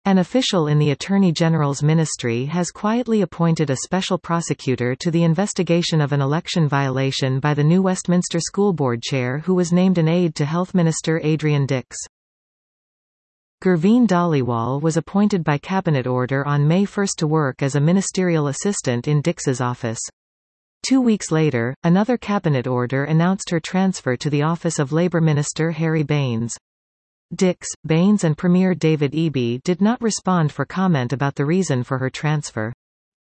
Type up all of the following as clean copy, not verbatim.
An official in the Attorney General's ministry has quietly appointed a special prosecutor to the investigation of an election violation by the new Westminster School Board chair who was named an aide to Health Minister Adrian Dix. Gurveen Dhaliwal was appointed by cabinet order on May 1 to work as a ministerial assistant in Dix's office. 2 weeks later, another cabinet order announced her transfer to the office of Labour Minister Harry Bains. Dix, Bains and Premier David Eby did not respond for comment about the reason for her transfer.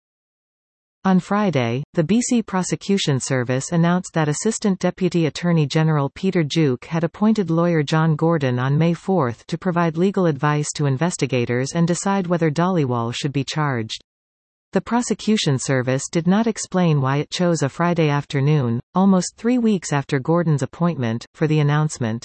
On Friday, the BC Prosecution Service announced that Assistant Deputy Attorney General Peter Duke had appointed lawyer John Gordon on May 4 to provide legal advice to investigators and decide whether Dhaliwal should be charged. The prosecution service did not explain why it chose a Friday afternoon, almost 3 weeks after Gordon's appointment, for the announcement.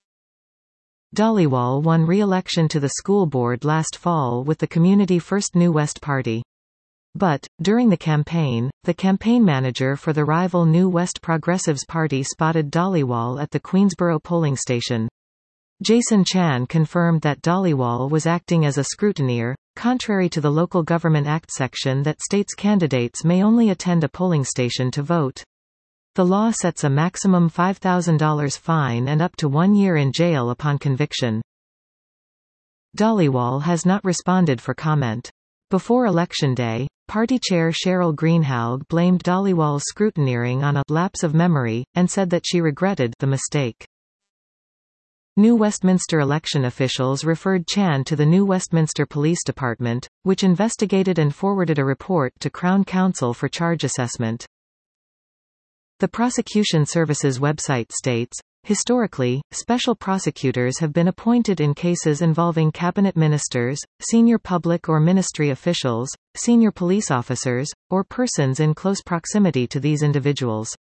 Dhaliwal won re-election to the school board last fall with the Community First New West Party. But, during the campaign manager for the rival New West Progressives Party spotted Dhaliwal at the Queensborough polling station. Jason Chan confirmed that Dhaliwal was acting as a scrutineer, contrary to the Local Government Act section that states candidates may only attend a polling station to vote. The law sets a maximum $5,000 fine and up to 1 year in jail upon conviction. Dhaliwal has not responded for comment. Before Election Day, party chair Cheryl Greenhalgh blamed Dhaliwal's scrutineering on a lapse of memory, and said that she regretted the mistake. New Westminster election officials referred Chan to the New Westminster Police Department, which investigated and forwarded a report to Crown Counsel for charge assessment. The Prosecution Service's website states, historically, special prosecutors have been appointed in cases involving cabinet ministers, senior public or ministry officials, senior police officers, or persons in close proximity to these individuals.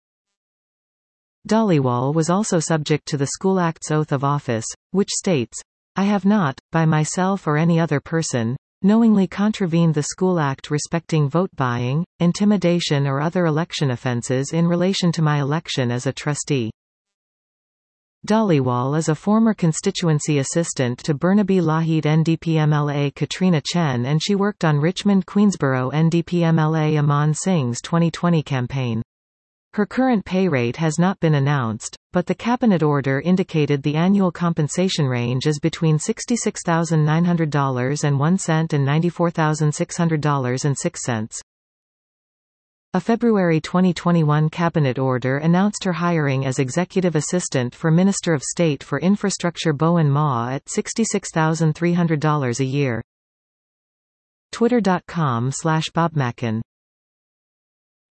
Dhaliwal was also subject to the School Act's oath of office, which states, "I have not, by myself or any other person, knowingly contravened the School Act respecting vote buying, intimidation or other election offences in relation to my election as a trustee." Dhaliwal is a former constituency assistant to Burnaby Lougheed NDP MLA Katrina Chen, and she worked on Richmond Queensborough NDP MLA Aman Singh's 2020 campaign. Her current pay rate has not been announced, but the cabinet order indicated the annual compensation range is between $66,900.01 and $94,600.06. A February 2021 cabinet order announced her hiring as executive assistant for Minister of State for Infrastructure Bowen Ma at $66,300 a year. Twitter.com/BobMacken